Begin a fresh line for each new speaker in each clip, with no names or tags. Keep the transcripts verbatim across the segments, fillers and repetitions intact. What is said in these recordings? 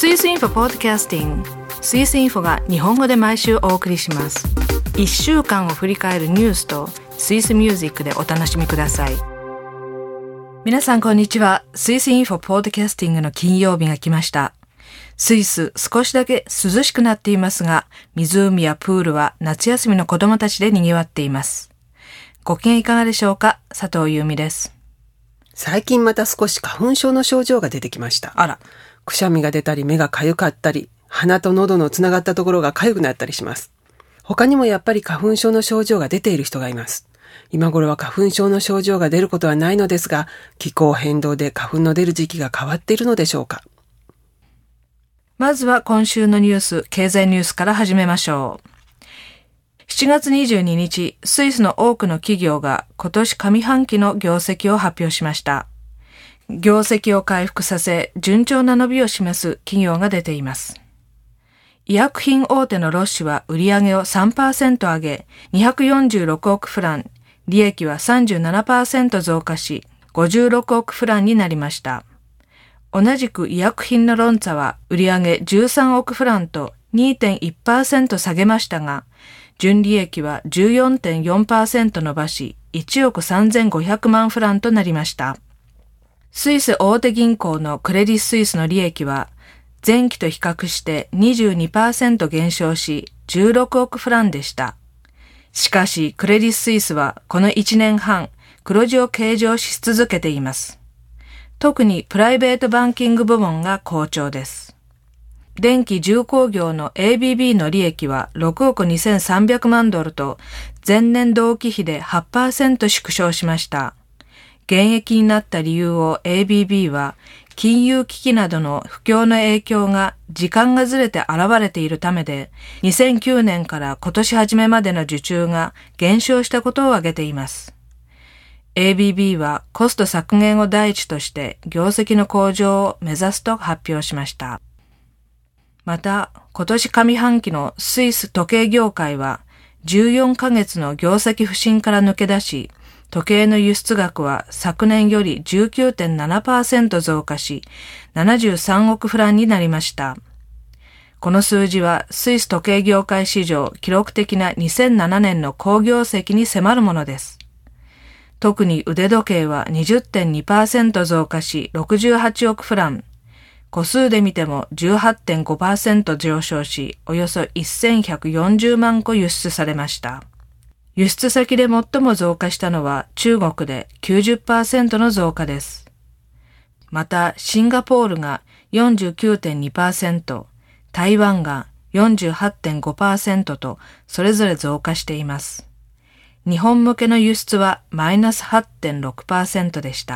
スイスインフォポッドキャスティング、スイスインフォが日本語で毎週お送りします。いっしゅうかんを振り返るニュースとスイスミュージックでお楽しみください。皆さんこんにちは。スイスインフォポッドキャスティングの金曜日が来ました。スイス少しだけ涼しくなっていますが、湖やプールは夏休みの子供たちで賑わっています。ご機嫌いかがでしょうか。佐藤由美です。
最近また少し花粉症の症状が出てきました。
あら。
くしゃみが出たり目がかゆかったり、鼻と喉のつながったところがかゆくなったりします。他にもやっぱり花粉症の症状が出ている人がいます。今頃は花粉症の症状が出ることはないのですが、気候変動で花粉の出る時期が変わっているのでしょうか。
まずは今週のニュース、経済ニュースから始めましょう。しちがつにじゅうににち、スイスの多くの企業が今年上半期の業績を発表しました。業績を回復させ、順調な伸びを示す企業が出ています。医薬品大手のロッシュは売上を さんパーセント 上げ、にひゃくよんじゅうろくおくフラン、利益は さんじゅうななパーセント 増加し、ごじゅうろくおくフランになりました。同じく医薬品のロンツァは売上じゅうさんおくフランと にてんいちパーセント 下げましたが、純利益は じゅうよんてんよんパーセント 伸ばし、いちおくさんぜんごひゃくまんフランとなりました。スイス大手銀行のクレディ・スイスの利益は、前期と比較して にじゅうにパーセント 減少し、じゅうろくおくフランでした。しかし、クレディ・スイスはこのいちねんはん、黒字を計上し続けています。特にプライベートバンキング部門が好調です。電気重工業の エービービー の利益はろくおくにせんさんびゃくまんドルと、前年同期比で はちパーセント 縮小しました。減益になった理由を エービービー は、金融危機などの不況の影響が時間がずれて現れているためで、にせんきゅうねんから今年初めまでの受注が減少したことを挙げています。エービービー はコスト削減を第一として業績の向上を目指すと発表しました。また、今年上半期のスイス時計業界はじゅうよんかげつの業績不振から抜け出し、時計の輸出額は昨年より じゅうきゅうてんななパーセント 増加し、ななじゅうさんおくフランになりました。この数字はスイス時計業界史上記録的なにせんななねんの好業績に迫るものです。特に腕時計は にじゅってんにパーセント 増加しろくじゅうはちおくフラン。個数で見ても じゅうはってんごパーセント 上昇し、およそせんひゃくよんじゅうまんこ輸出されました。輸出先で最も増加したのは中国で きゅうじゅっパーセント の増加です。また、シンガポールが よんじゅうきゅうてんにパーセント、台湾が よんじゅうはってんごパーセント とそれぞれ増加しています。日本向けの輸出はマイナス はちてんろくパーセント でした。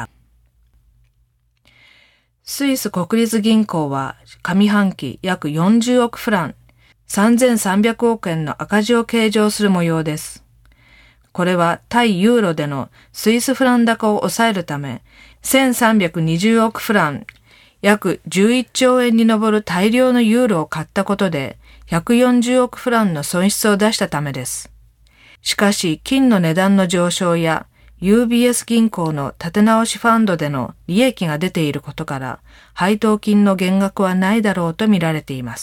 スイス国立銀行は上半期約よんじゅうおくフラン、さんぜんさんびゃくおくえんの赤字を計上する模様です。これは対ユーロでのスイスフラン高を抑えるため、せんさんびゃくにじゅうおくフラン、約じゅういっちょうえんに上る大量のユーロを買ったことで、ひゃくよんじゅうおくフランの損失を出したためです。しかし、金の値段の上昇や ユービーエス 銀行の立て直しファンドでの利益が出ていることから、配当金の減額はないだろうと見られています。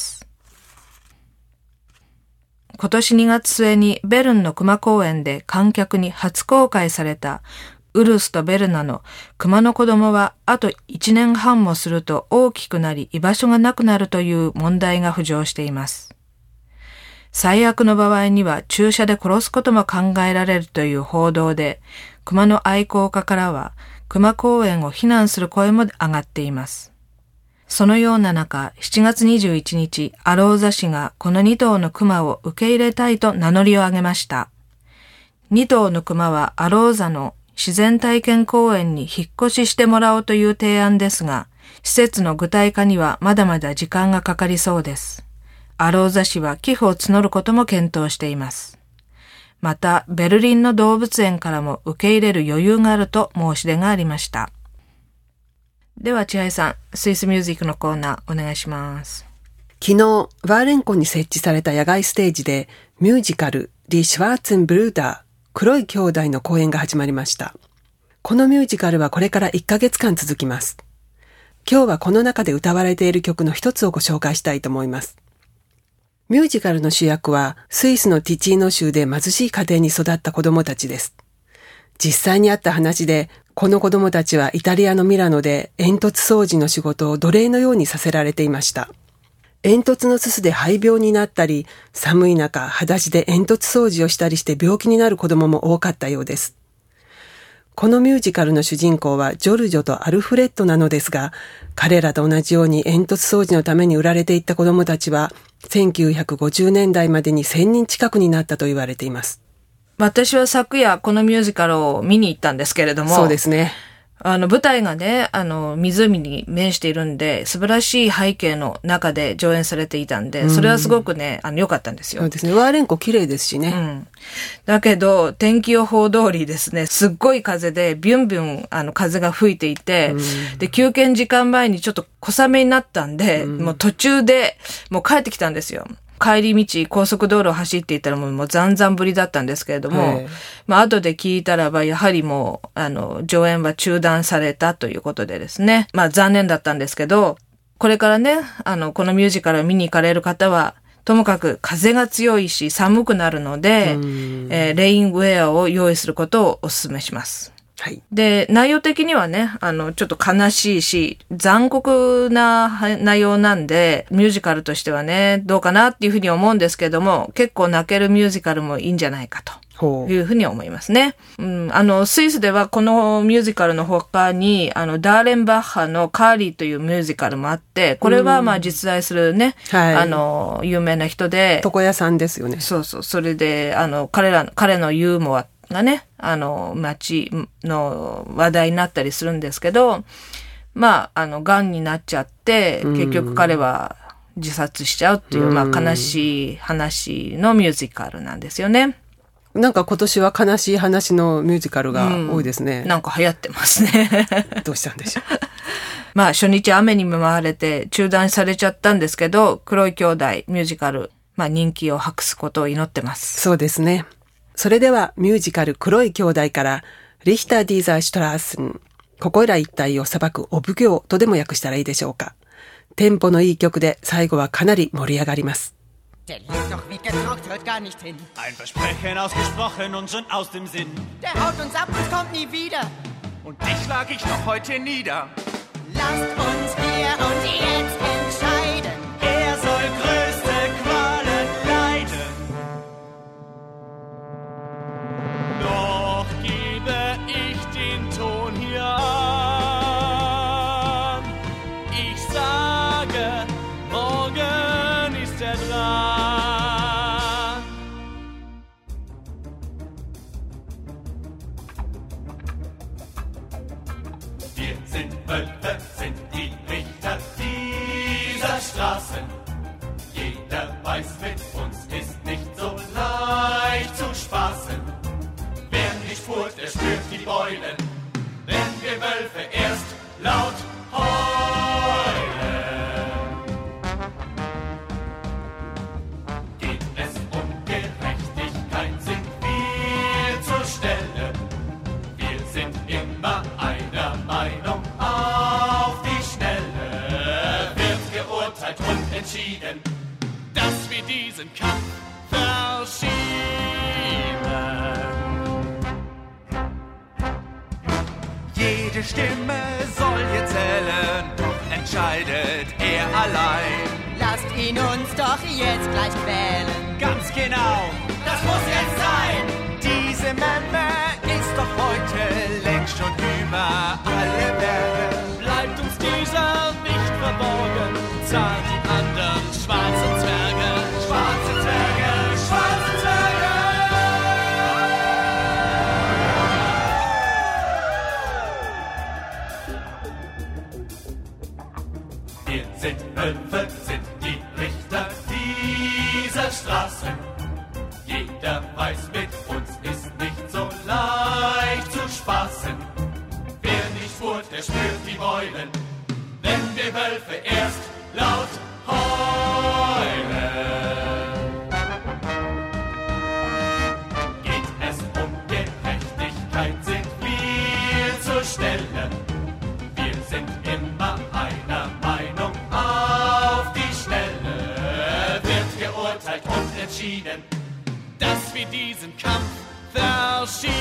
今年にがつ末にベルンの熊公園で観客に初公開されたウルスとベルナの熊の子供はあといちねんはんもすると大きくなり居場所がなくなるという問題が浮上しています。最悪の場合には注射で殺すことも考えられるという報道で、熊の愛好家からは熊公園を非難する声も上がっています。そのような中、しちがつにじゅういちにち、アローザ市がこのにとうのクマを受け入れたいと名乗りを上げました。にとうのクマはアローザの自然体験公園に引っ越ししてもらおうという提案ですが、施設の具体化にはまだまだ時間がかかりそうです。アローザ市は寄付を募ることも検討しています。また、ベルリンの動物園からも受け入れる余裕があると申し出がありました。では千早さん、スイスミュージックのコーナーお願いします。
昨日、ワーレン湖に設置された野外ステージでミュージカルディ・シュワーツェンブルーダー黒い兄弟の公演が始まりました。このミュージカルはこれからいっかげつかん続きます。 今日はこの中で歌われている曲の一つをご紹介したいと思います。ミュージカルの主役はスイスのティチーノ州で貧しい家庭に育った子供たちです。実際にあった話で、この子供たちはイタリアのミラノで煙突掃除の仕事を奴隷のようにさせられていました。煙突のすすで肺病になったり、寒い中、裸足で煙突掃除をしたりして病気になる子供も多かったようです。このミュージカルの主人公はジョルジョとアルフレッドなのですが、彼らと同じように煙突掃除のために売られていった子供たちは、せんきゅうひゃくごじゅうねんだいまでにせんにん近くになったと言われています。
私は昨夜このミュージカルを見に行ったんですけれども。
そうですね。
あの舞台がね、あの湖に面しているんで、素晴らしい背景の中で上演されていたんで、それはすごくね、あの良かったんですよ。
そうですね。ワーレン湖綺麗ですしね。
うん。だけど、天気予報通りですね、すっごい風でビュンビュンあの風が吹いていて、で、休憩時間前にちょっと小雨になったんで、もう途中でもう帰ってきたんですよ。帰り道、高速道路を走っていたらもう、もうざんざんぶりだったんですけれども、まあ後で聞いたらば、やはりもう、あの、上演は中断されたということでですね。まあ残念だったんですけど、これからね、あの、このミュージカルを見に行かれる方は、ともかく風が強いし寒くなるので、えー、レインウェアを用意することをお勧めします。
はい。
で、内容的にはね、あの、ちょっと悲しいし、残酷な内容なんで、ミュージカルとしてはね、どうかなっていうふうに思うんですけども、結構泣けるミュージカルもいいんじゃないかというふうに思いますね。うん、あの、スイスではこのミュージカルの他に、あの、ダーレンバッハのカーリーというミュージカルもあって、これはまあ実在するね、はい、あの、有名な人で。
床屋さんですよね。
そうそう。それで、あの、彼ら、彼のユーモアがね、あの、街の話題になったりするんですけど、まあ、あの、癌になっちゃって、結局彼は自殺しちゃうっていう、まあ、悲しい話のミュージカルなんですよね。
なんか今年は悲しい話のミュージカルが多いですね。
うん、なんか流行ってますね。
どうしたんでしょう。
まあ、初日雨に見舞われて中断されちゃったんですけど、黒い兄弟ミュージカル、まあ、人気を博すことを祈ってます。
そうですね。それではミュージカル黒い兄弟からリヒター・ディーザー・シュトラースン、ここいら一帯を裁くお奉行とでも訳したらいいでしょうか。テンポのいい曲で最後はかなり盛り上がります。
Der lebt doch wie gedruckt, hört gar nicht hin.
Ein Versprechen ausgesprochen und schon aus dem Sinn.
Der haut uns ab und kommt nie wieder.
Und dich schlag ich noch heute nieder.
Lasst uns hier und jetzt entscheiden.
Er soll größte Qualen leiden. Doch gebe ich den Ton hier an. Ich sage, morgen ist er dran. Wir sind Wölfe, sind die Richter dieser Straßen. Jeder weiß, mit uns ist nicht so leicht zu spaßen. Wer nicht furcht, er spürt die Beulen, wenn wir Wölfe erst laut heulen. Geht es um Gerechtigkeit, sind wir zur Stelle. Wir sind immer einer Meinung auf die Schnelle. Wird geurteilt und entschieden, dass wir diesen Kampf verschieben. Jede Stimme soll hier zählen, doch entscheidet er allein.
Lasst ihn uns doch jetzt gleich wählen.
Ganz genau, das muss jetzt sein. Diese Memme ist doch heute längst schon über alle Berge. Bleibt uns dieser nicht verborgen, zahlt die anderen schwarze Zwerge, schwarze Zwerge, schwarze Zwerge. Wir sind Wölfe, sind die Richter dieser Straßen. Jeder weiß, mit uns ist nicht so leicht zu spaßen. Wer nicht furcht, der spürt die Beulen, wenn wir Wölfe erst laut heulen. Geht es um Gerechtigkeit, sind wir zur Stelle. Wir sind immer ein diesen Kampf verschieben.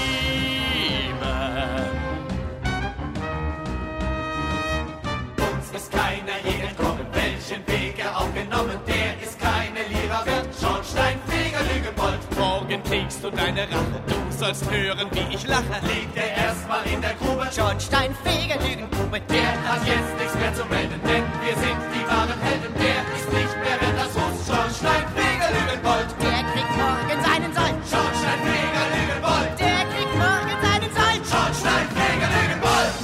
Uns ist keiner je entkommen, welchen Weg er auch genommen, der ist keine Lehrer wert, Schornsteinfeger Lügenbold. Morgen kriegst du deine Rache, du sollst hören, wie ich lache. Liegt er erstmal in der Grube,
Schornsteinfeger Lügengrube,
der hat jetzt nichts mehr zu melden, denn wir sind die wahren Helden. Der ist nicht mehr wert als uns, Schornsteinfeger Lügenbold.
der kriegt morgen seinen Sold.
Schornsteinfeger Lügenbold.
Der kriegt morgen seinen Sold.
Schornsteinfeger Lügenbold.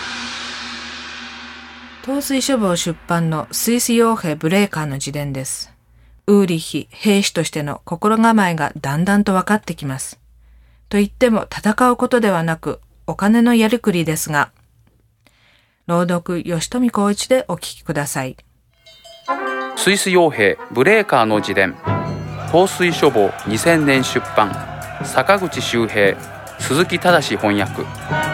東水書房出版のスイス傭兵ブレーカーの自伝です。ウーリッヒ、兵士としての心構えがだんだんと分かってきます。と言っても戦うことではなく、お金のやりくりですが、朗読吉富光一でお聞きください。
スイス傭兵ブレーカーの自伝、東水書房にせんねん出版、坂口修平、鈴木正翻訳。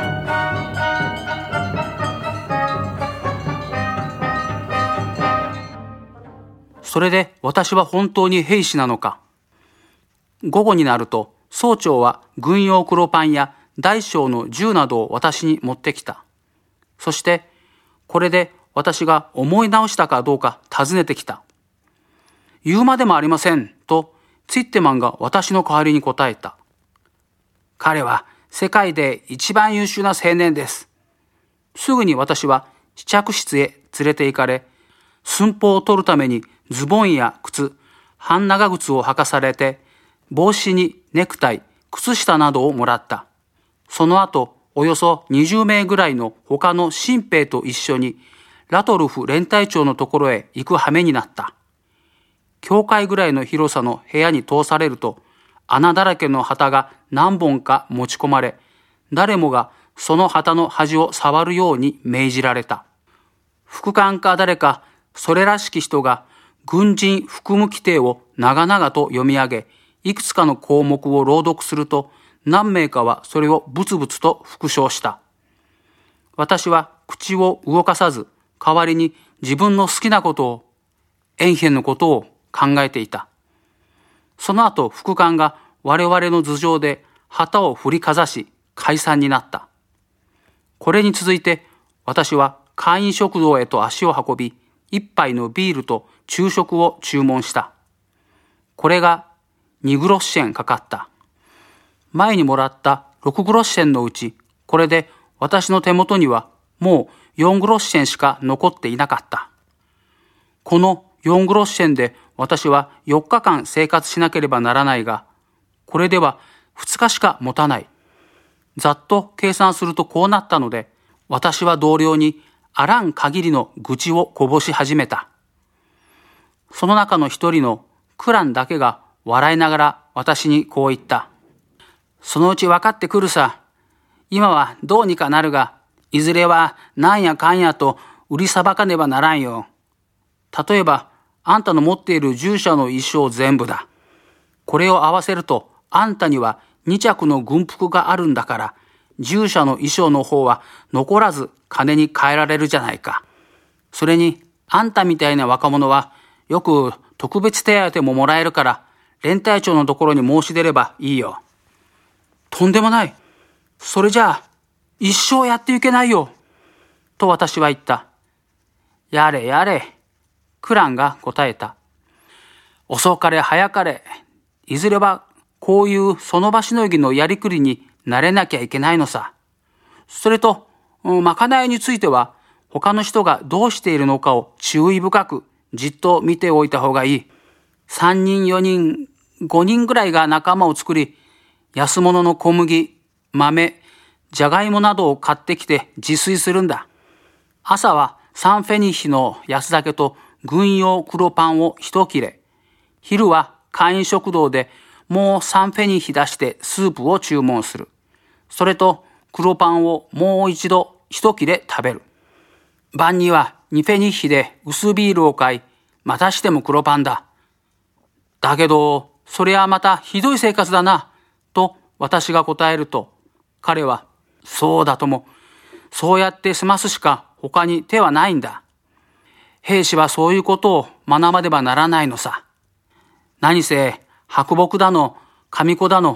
それで私は本当に兵士なのか。午後になると総長は軍用黒パンや大小の銃などを私に持ってきた。そしてこれで私が思い直したかどうか尋ねてきた。言うまでもありませんとツィッテマンが私の代わりに答えた。彼は世界で一番優秀な青年です。すぐに私は試着室へ連れて行かれ、寸法を取るためにズボンや靴、半長靴を履かされて、帽子にネクタイ、靴下などをもらった。その後、およそにじゅうめいぐらいの他の新兵と一緒に、ラトルフ連隊長のところへ行く羽目になった。教会ぐらいの広さの部屋に通されると、穴だらけの旗が何本か持ち込まれ、誰もがその旗の端を触るように命じられた。副官か誰か、それらしき人が軍人服務規定を長々と読み上げ、いくつかの項目を朗読すると、何名かはそれをブツブツと復唱した。私は口を動かさず、代わりに自分の好きなことを、エンヘンのことを考えていた。その後、副官が我々の頭上で旗を振りかざし、解散になった。これに続いて、私は会員食堂へと足を運び、一杯のビールと昼食を注文した。これがにグロッシェンかかった。前にもらったろくグロッシェンのうち、これで私の手元にはもうよんグロッシェンしか残っていなかった。このよんグロッシェンで私はよっかかん生活しなければならないが、これではふつかしか持たない。ざっと計算するとこうなったので、私は同僚にあらん限りの愚痴をこぼし始めた。その中の一人のクランだけが笑いながら私にこう言った。そのうち分かってくるさ。今はどうにかなるが、いずれはなんやかんやと売りさばかねばならんよ。例えば、あんたの持っている従者の衣装全部だ。これを合わせると、あんたにはに着の軍服があるんだから、従者の衣装の方は残らず金に換えられるじゃないか。それに、あんたみたいな若者は、よく特別手当ももらえるから、連隊長のところに申し出ればいいよ。とんでもない。それじゃあ、一生やっていけないよ。と私は言った。やれやれ。クランが答えた。遅かれ早かれ、いずれはこういうその場しのぎのやりくりになれなきゃいけないのさ。それと、まかないについては、他の人がどうしているのかを注意深くじっと見ておいた方がいい。三人、四人、五人ぐらいが仲間を作り、安物の小麦、豆、じゃがいもなどを買ってきて自炊するんだ。朝はサンフェニッヒの安酒と軍用黒パンを一切れ。昼は会員食堂でもうサンフェニッヒ出してスープを注文する。それと黒パンをもう一度一切れ食べる。晩にはにフェニッヒで薄ビールを買い、またしても黒パンだ。だけど、それはまたひどい生活だな、と私が答えると、彼は、そうだとも、そうやって済ますしか他に手はないんだ。兵士はそういうことを学ばねばならないのさ。何せ、白木だの、神子だの、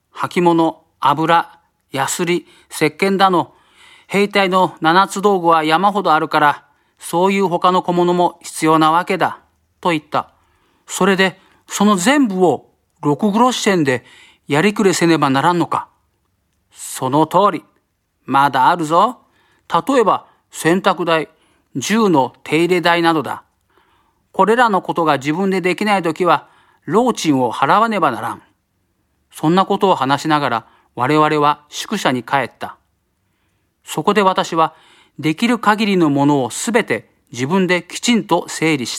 履物、油、ヤスリ、石鹸だの、兵隊の七つ道具は山ほどあるから、そういう他の小物も必要なわけだ、と言った。それで、その全部を六グロッシェンでやりくれせねばならんのか。その通り。まだあるぞ。例えば、洗濯代、銃の手入れ代などだ。これらのことが自分でできないときは、労賃を払わねばならん。そんなことを話しながら、我々は宿舎に帰った。そこで私は、できる限りのものをすべて自分できちんと整理した。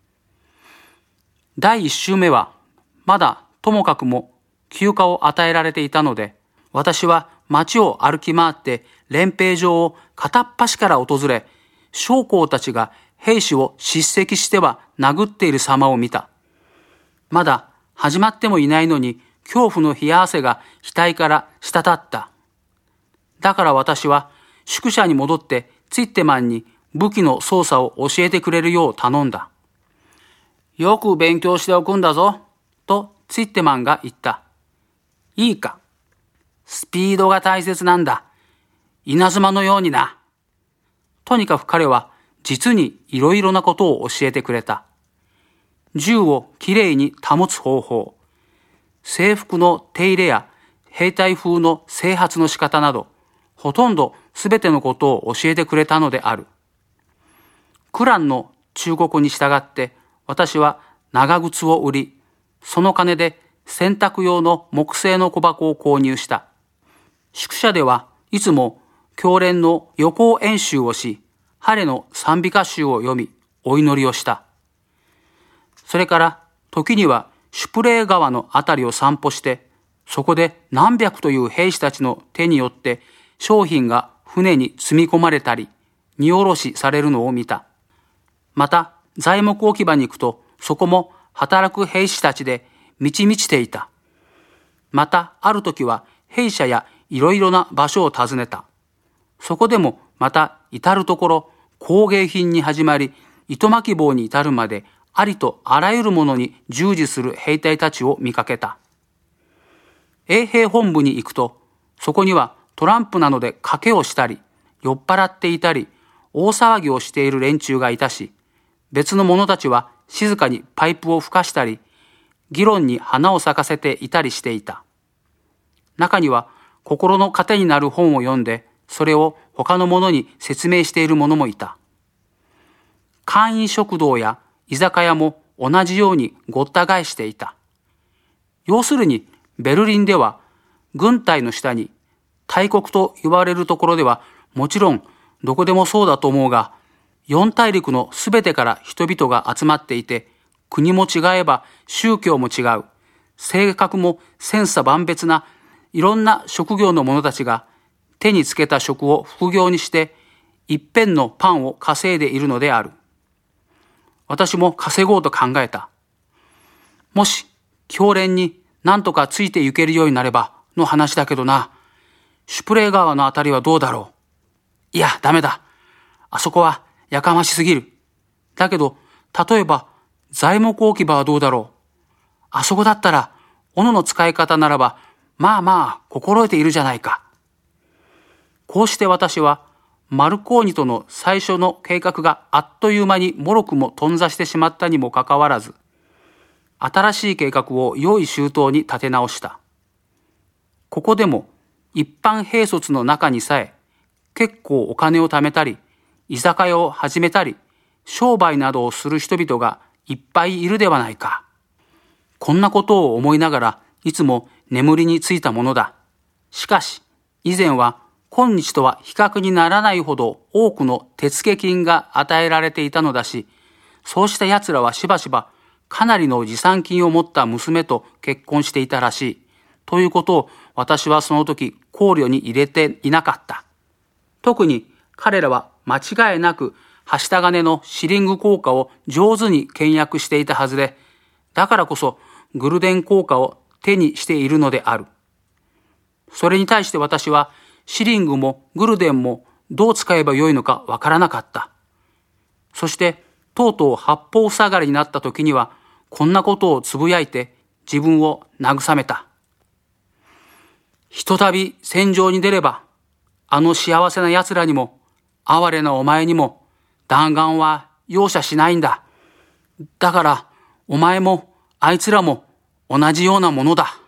第一週目は、まだともかくも休暇を与えられていたので、私は街を歩き回って練兵場を片っ端から訪れ、将校たちが兵士を叱責しては殴っている様を見た。まだ始まってもいないのに恐怖の冷や汗が額から滴った。だから私は宿舎に戻ってツィッテマンに武器の操作を教えてくれるよう頼んだ。よく勉強しておくんだぞ、とツィッテマンが言った。いいか。スピードが大切なんだ。稲妻のようにな。とにかく彼は実にいろいろなことを教えてくれた。銃をきれいに保つ方法、制服の手入れや兵隊風の整髪の仕方など、ほとんどすべてのことを教えてくれたのである。クランの忠告に従って私は長靴を売り、その金で洗濯用の木製の小箱を購入した。宿舎ではいつも教練の予行演習をし、晴れの賛美歌集を読み、お祈りをした。それから時にはシュプレー川のあたりを散歩して、そこで何百という兵士たちの手によって商品が船に積み込まれたり、荷下ろしされるのを見た。また、材木置き場に行くと、そこも働く兵士たちで満ち満ちていた。また、ある時は兵舎やいろいろな場所を訪ねた。そこでもまた至るところ工芸品に始まり、糸巻き棒に至るまでありとあらゆるものに従事する兵隊たちを見かけた。衛兵本部に行くと、そこにはトランプなどで賭けをしたり、酔っ払っていたり、大騒ぎをしている連中がいたし、別の者たちは静かにパイプを吹かしたり、議論に花を咲かせていたりしていた。中には心の糧になる本を読んで、それを他の者に説明している者もいた。簡易食堂や居酒屋も同じようにごった返していた。要するに、ベルリンでは軍隊の下に大国と言われるところではもちろんどこでもそうだと思うが、四大陸のすべてから人々が集まっていて、国も違えば宗教も違う、性格も千差万別ないろんな職業の者たちが手につけた職を副業にして一辺のパンを稼いでいるのである。私も稼ごうと考えた。もし教練に何とかついて行けるようになればの話だけどな。シュプレー川のあたりはどうだろう。いや、ダメだ。あそこはやかましすぎる。だけど、例えば材木置き場はどうだろう。あそこだったら斧の使い方ならばまあまあ心得ているじゃないか。こうして私はマルコーニとの最初の計画があっという間にもろくも頓挫してしまったにもかかわらず、新しい計画を用意周到に立て直した。ここでも一般兵卒の中にさえ結構お金を貯めたり、居酒屋を始めたり、商売などをする人々がいっぱいいるではないか。こんなことを思いながらいつも眠りについたものだ。しかし、以前は今日とは比較にならないほど多くの手付金が与えられていたのだし、そうした奴らはしばしばかなりの持参金を持った娘と結婚していたらしい。ということを私はその時考慮に入れていなかった。特に彼らは間違いなくはした金のシリング効果を上手に倹約していたはずで、だからこそグルデン効果を手にしているのである。それに対して私はシリングもグルデンもどう使えばよいのかわからなかった。そしてとうとう八方塞がりになった時にはこんなことをつぶやいて自分を慰めた。 ひとたび戦場に出れば、あの幸せな奴らにも、哀れなお前にも、弾丸は容赦しないんだ。だから、お前も、あいつらも、同じようなものだ。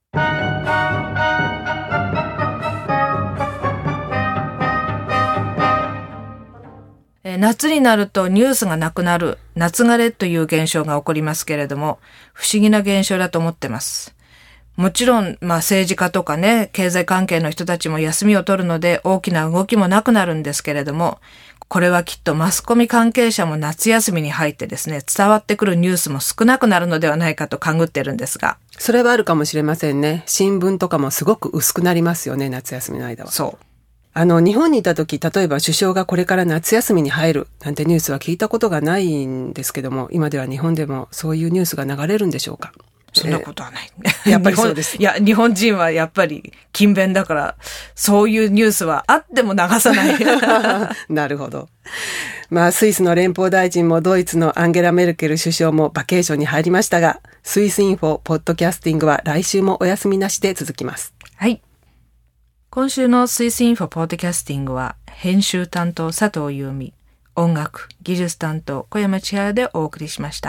夏になるとニュースがなくなる夏枯れという現象が起こりますけれども、不思議な現象だと思ってます。もちろん、まあ政治家とかね、経済関係の人たちも休みを取るので大きな動きもなくなるんですけれども、これはきっとマスコミ関係者も夏休みに入ってですね、伝わってくるニュースも少なくなるのではないかと勘ぐってるんですが。
それはあるかもしれませんね。新聞とかもすごく薄くなりますよね、夏休みの間は。
そう。
あの、日本にいた時、例えば首相がこれから夏休みに入るなんてニュースは聞いたことがないんですけども、今では日本でもそういうニュースが流れるんでしょうか？
そんなことはない。
えー、やっぱりそうです。
いや、日本人はやっぱり勤勉だから、そういうニュースはあっても流さない。
なるほど。まあ、スイスの連邦大臣もドイツのアンゲラ・メルケル首相もバケーションに入りましたが、スイスインフォポッドキャスティングは来週もお休みなしで続きます。
はい。今週のスイスインフォポッドキャスティングは、編集担当佐藤優美、音楽、技術担当小山千春でお送りしました。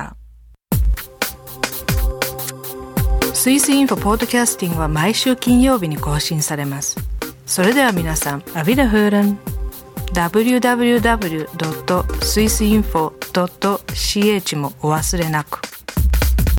スイスインフォポッドキャスティングは毎週金曜日に更新されます。それでは皆さん、アビダフーレン ダブリューダブリューダブリュードットスイスインフォドットシーエイチ もお忘れなく。